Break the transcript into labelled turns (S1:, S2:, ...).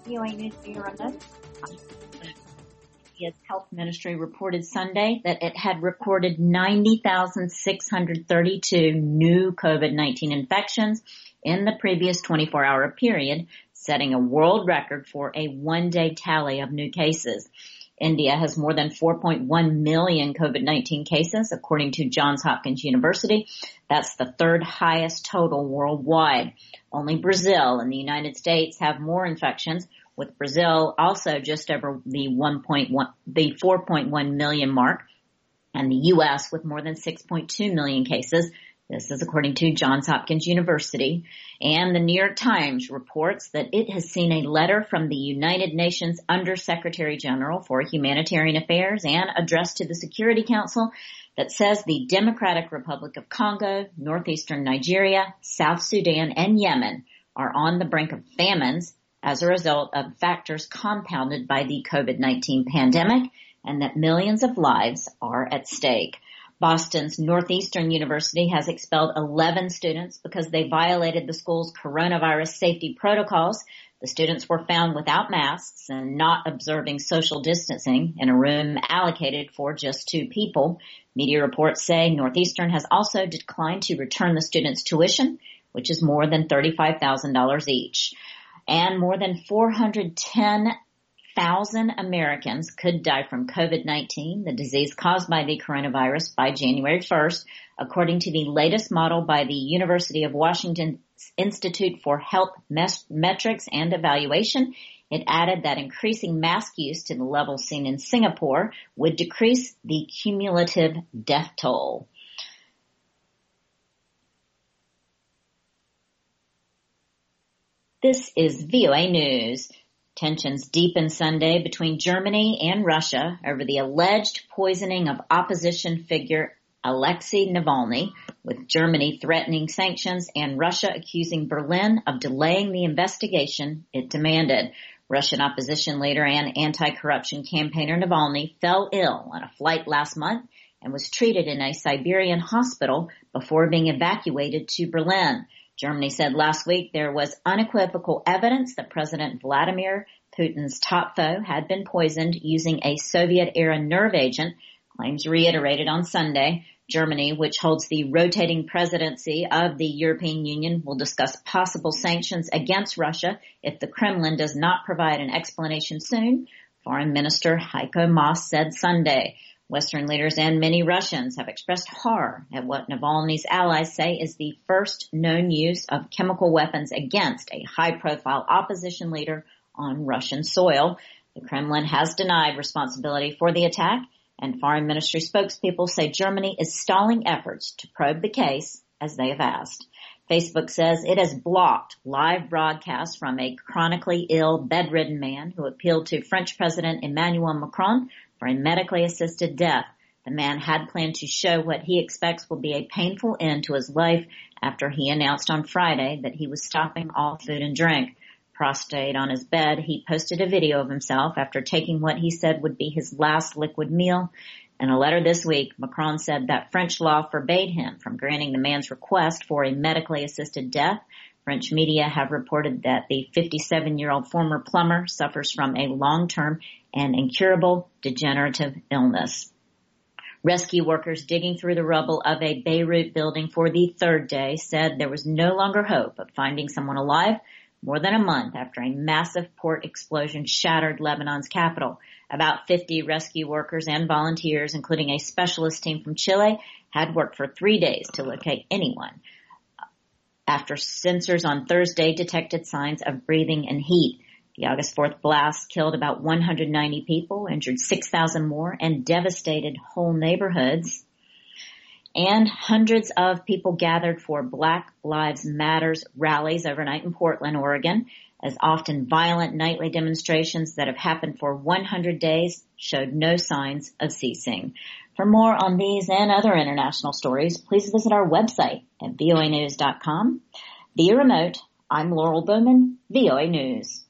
S1: VOA News Bureau. India's health ministry reported Sunday that it had recorded 90,632 new COVID-19 infections in the previous 24-hour period, setting a world record for a one-day tally of new cases. India has more than 4.1 million COVID-19 cases, according to Johns Hopkins University. That's the third highest total worldwide. Only Brazil and the United States have more infections, with Brazil also just over the 4.1 million mark, and the U.S. with more than 6.2 million cases. This is according to Johns Hopkins University. And the New York Times reports that it has seen a letter from the United Nations Undersecretary General for Humanitarian Affairs and addressed to the Security Council that says the Democratic Republic of Congo, northeastern Nigeria, South Sudan, and Yemen are on the brink of famines as a result of factors compounded by the COVID-19 pandemic, and that millions of lives are at stake. Boston's Northeastern University has expelled 11 students because they violated the school's coronavirus safety protocols. The students were found without masks and not observing social distancing in a room allocated for just 2 people. Media reports say Northeastern has also declined to return the students' tuition, which is more than $35,000 each. And more than 410,000 Americans could die from COVID-19, the disease caused by the coronavirus, by January 1st, according to the latest model by the University of Washington Institute for Health Metrics and Evaluation. It added that increasing mask use to the level seen in Singapore would decrease the cumulative death toll. This is VOA News. Tensions deepened Sunday between Germany and Russia over the alleged poisoning of opposition figure Alexei Navalny, with Germany threatening sanctions and Russia accusing Berlin of delaying the investigation it demanded. Russian opposition leader and anti-corruption campaigner Navalny fell ill on a flight last month and was treated in a Siberian hospital before being evacuated to Berlin. Germany said last week there was unequivocal evidence that President Vladimir Putin's top foe had been poisoned using a Soviet-era nerve agent, claims reiterated on Sunday. Germany, which holds the rotating presidency of the European Union, will discuss possible sanctions against Russia if the Kremlin does not provide an explanation soon, Foreign Minister Heiko Maas said Sunday. Western leaders and many Russians have expressed horror at what Navalny's allies say is the first known use of chemical weapons against a high-profile opposition leader on Russian soil. The Kremlin has denied responsibility for the attack, and Foreign Ministry spokespeople say Germany is stalling efforts to probe the case as they have asked. Facebook says it has blocked live broadcasts from a chronically ill, bedridden man who appealed to French President Emmanuel Macron for a medically assisted death. The man had planned to show what he expects will be a painful end to his life after he announced on Friday that he was stopping all food and drink. Prostrate on his bed, he posted a video of himself after taking what he said would be his last liquid meal. In a letter this week, Macron said that French law forbade him from granting the man's request for a medically assisted death. French media have reported that the 57-year-old former plumber suffers from a long-term and incurable degenerative illness. Rescue workers digging through the rubble of a Beirut building for the third day said there was no longer hope of finding someone alive more than a month after a massive port explosion shattered Lebanon's capital. About 50 rescue workers and volunteers, including a specialist team from Chile, had worked for 3 days to locate anyone after sensors on Thursday detected signs of breathing and heat. The August 4th blast killed about 190 people, injured 6,000 more, and devastated whole neighborhoods. And hundreds of people gathered for Black Lives Matters rallies overnight in Portland, Oregon, as often violent nightly demonstrations that have happened for 100 days showed no signs of ceasing. For more on these and other international stories, please visit our website at voanews.com. Via remote, I'm Laurel Bowman, VOA News.